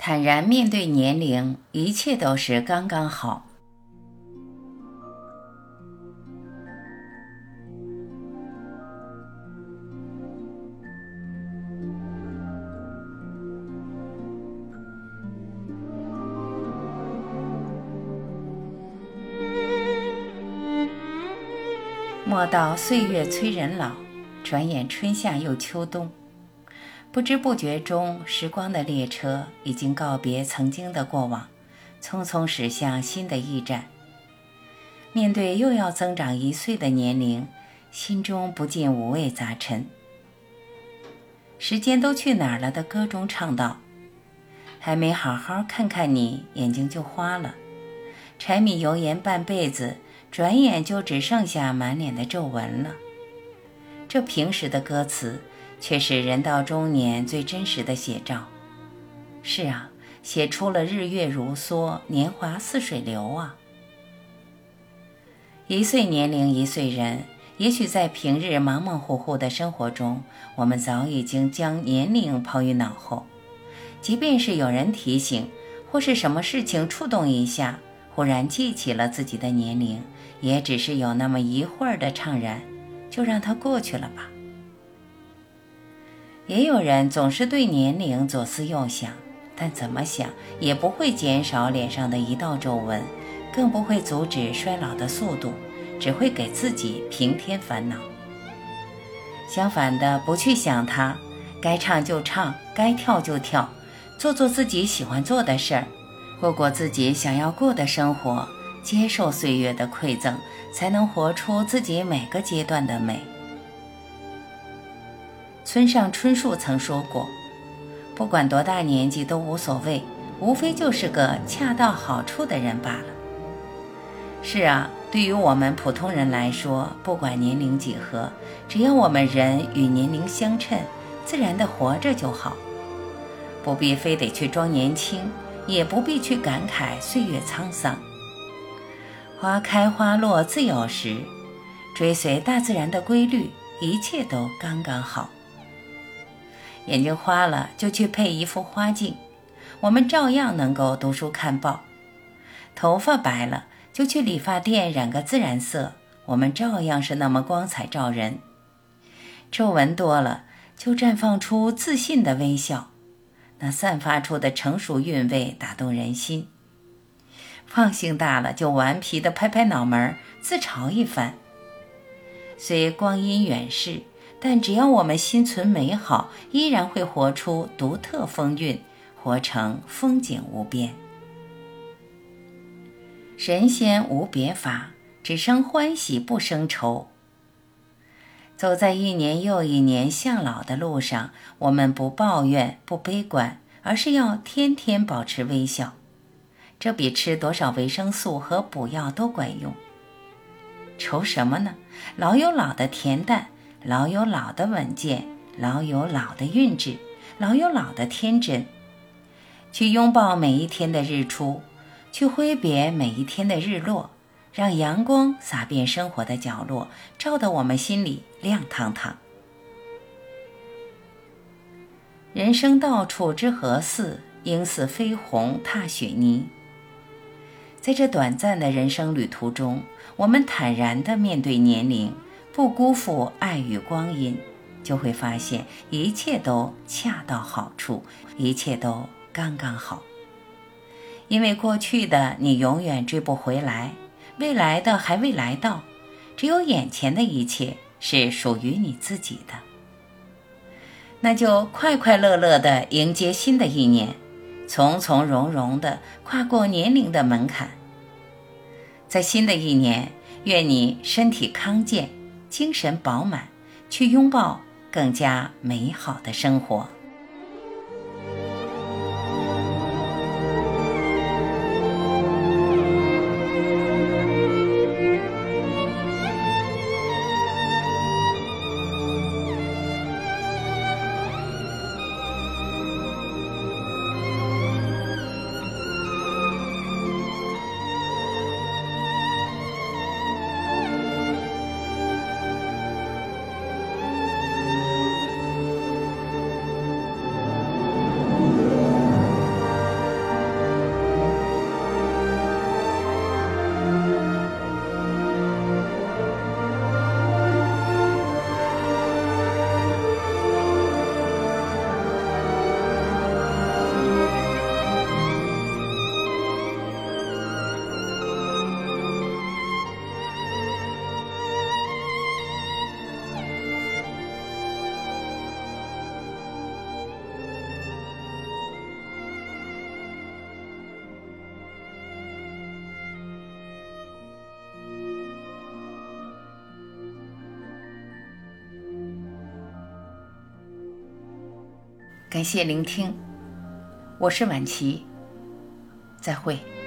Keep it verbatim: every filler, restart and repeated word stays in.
坦然面对年龄，一切都是刚刚好。莫道岁月催人老，转眼春夏又秋冬。不知不觉中，时光的列车已经告别曾经的过往，匆匆驶向新的驿站。面对又要增长一岁的年龄，心中不禁五味杂陈。时间都去哪儿了的歌中唱道，还没好好看看你，眼睛就花了。柴米油盐半辈子，转眼就只剩下满脸的皱纹了。这平实的歌词却是人到中年最真实的写照。是啊，写出了日月如梭，年华似水流啊。一岁年龄一岁人，也许在平日忙忙乎乎的生活中，我们早已经将年龄抛于脑后。即便是有人提醒，或是什么事情触动一下，忽然记起了自己的年龄，也只是有那么一会儿的怅然，就让它过去了吧。也有人总是对年龄左思右想，但怎么想也不会减少脸上的一道皱纹，更不会阻止衰老的速度，只会给自己平添烦恼。相反的，不去想它，该唱就唱，该跳就跳，做做自己喜欢做的事儿，过过自己想要过的生活，接受岁月的馈赠，才能活出自己每个阶段的美。村上春树曾说过，不管多大年纪都无所谓，无非就是个恰到好处的人罢了。是啊，对于我们普通人来说，不管年龄几何，只要我们人与年龄相称，自然的活着就好。不必非得去装年轻，也不必去感慨岁月沧桑。花开花落自有时，追随大自然的规律，一切都刚刚好。眼睛花了就去配一副花镜，我们照样能够读书看报。头发白了就去理发店染个自然色，我们照样是那么光彩照人。皱纹多了就绽放出自信的微笑，那散发出的成熟韵味打动人心。放性大了就顽皮地拍拍脑门，自嘲一番。虽光阴远逝，但只要我们心存美好，依然会活出独特风韵，活成风景无边。神仙无别法，只生欢喜不生愁。走在一年又一年向老的路上，我们不抱怨不悲观，而是要天天保持微笑。这比吃多少维生素和补药都管用。愁什么呢？老有老的恬淡，老有老的稳健，老有老的韵致，老有老的天真。去拥抱每一天的日出，去挥别每一天的日落，让阳光洒遍生活的角落，照得我们心里亮堂堂。人生到处知何似，应似飞鸿踏雪泥。在这短暂的人生旅途中，我们坦然地面对年龄，不辜负爱与光阴，就会发现一切都恰到好处，一切都刚刚好。因为过去的你永远追不回来，未来的还未来到，只有眼前的一切是属于你自己的。那就快快乐乐地迎接新的一年，从从容容地跨过年龄的门槛。在新的一年，愿你身体康健，精神饱满，去拥抱更加美好的生活。 感谢聆听，我是婉琪，再会。